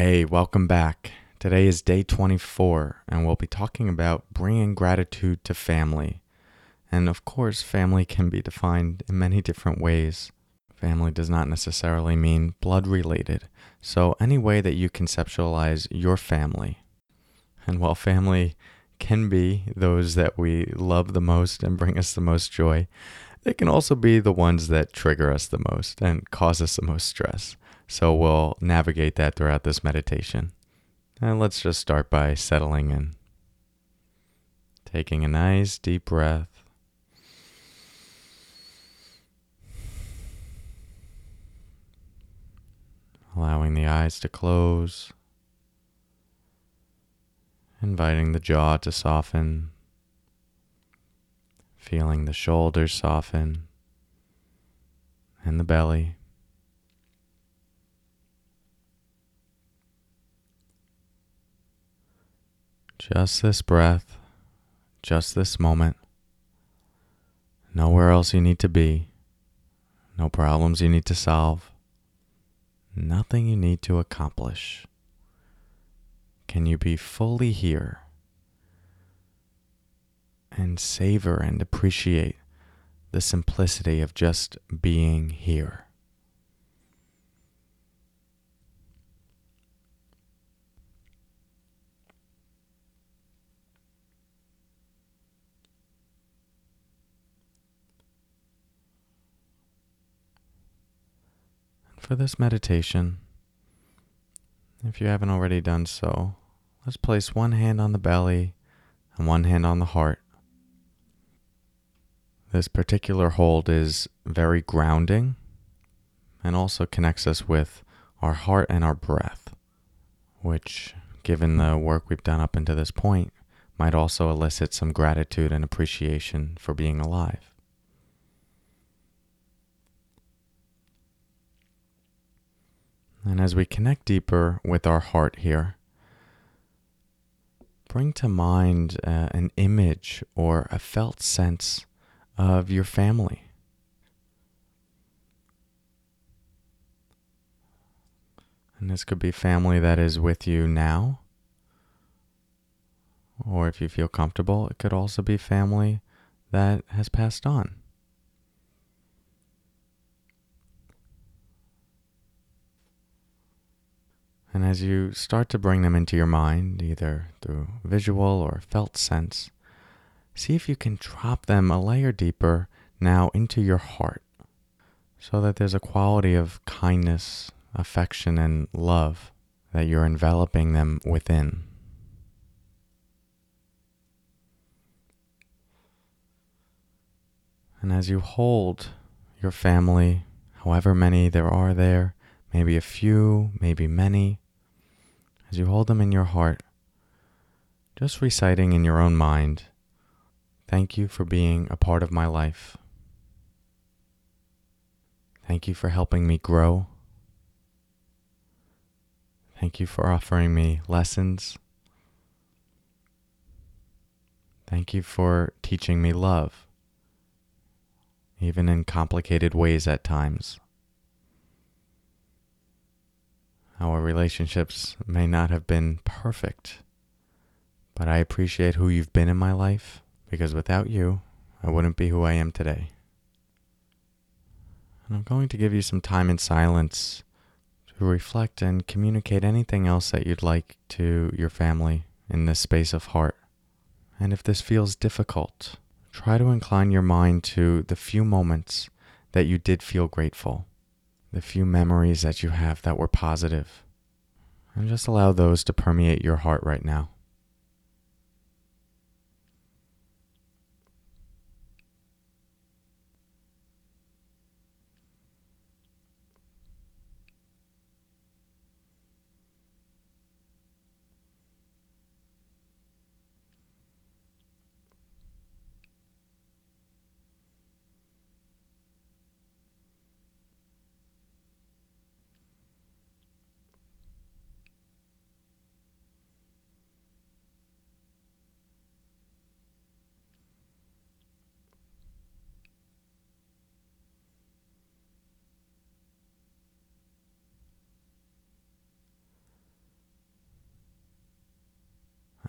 Hey, welcome back. Today is day 24, and we'll be talking about bringing gratitude to family. And of course, family can be defined in many different ways. Family does not necessarily mean blood related. So, any way that you conceptualize your family, and while family can be those that we love the most and bring us the most joy, they can also be the ones that trigger us the most and cause us the most stress. So we'll navigate that throughout this meditation. And let's just start by settling in. Taking a nice deep breath. Allowing the eyes to close. Inviting the jaw to soften. Feeling the shoulders soften. And the belly. Just this breath. Just this moment. Nowhere else you need to be. No problems you need to solve. Nothing you need to accomplish. Can you be fully here and savor and appreciate the simplicity of just being here? For this meditation, if you haven't already done so, let's place one hand on the belly and one hand on the heart. This particular hold is very grounding and also connects us with our heart and our breath, which, given the work we've done up until this point, might also elicit some gratitude and appreciation for being alive. And as we connect deeper with our heart here, bring to mind an image or a felt sense of your family. And this could be family that is with you now, or if you feel comfortable, it could also be family that has passed on. And as you start to bring them into your mind, either through visual or felt sense, see if you can drop them a layer deeper now into your heart, so that there's a quality of kindness, affection, and love that you're enveloping them within. And as you hold your family, however many there are there, maybe a few, maybe many, as you hold them in your heart, just reciting in your own mind, "Thank you for being a part of my life. Thank you for helping me grow. Thank you for offering me lessons. Thank you for teaching me love, even in complicated ways at times. Our relationships may not have been perfect, but I appreciate who you've been in my life, because without you, I wouldn't be who I am today." And I'm going to give you some time in silence to reflect and communicate anything else that you'd like to your family in this space of heart. And if this feels difficult, try to incline your mind to the few moments that you did feel grateful, the few memories that you have that were positive, and just allow those to permeate your heart right now.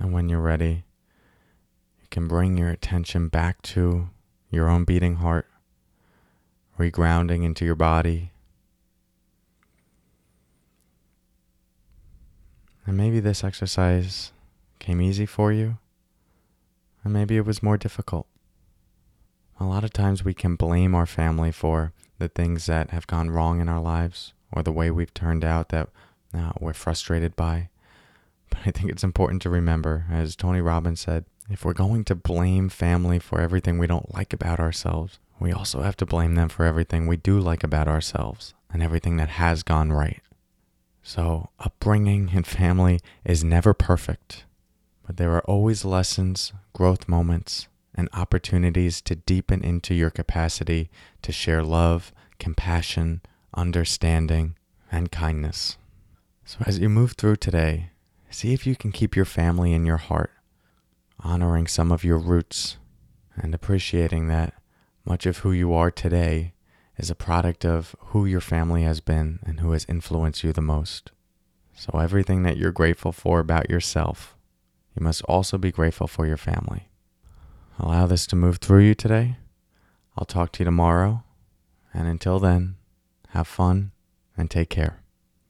And when you're ready, you can bring your attention back to your own beating heart, regrounding into your body. And maybe this exercise came easy for you, and maybe it was more difficult. A lot of times we can blame our family for the things that have gone wrong in our lives or the way we've turned out that we're frustrated by. But I think it's important to remember, as Tony Robbins said, if we're going to blame family for everything we don't like about ourselves, we also have to blame them for everything we do like about ourselves and everything that has gone right. So upbringing and family is never perfect, but there are always lessons, growth moments, and opportunities to deepen into your capacity to share love, compassion, understanding, and kindness. So as you move through today, see if you can keep your family in your heart, honoring some of your roots and appreciating that much of who you are today is a product of who your family has been and who has influenced you the most. So everything that you're grateful for about yourself, you must also be grateful for your family. Allow this to move through you today. I'll talk to you tomorrow. And until then, have fun and take care.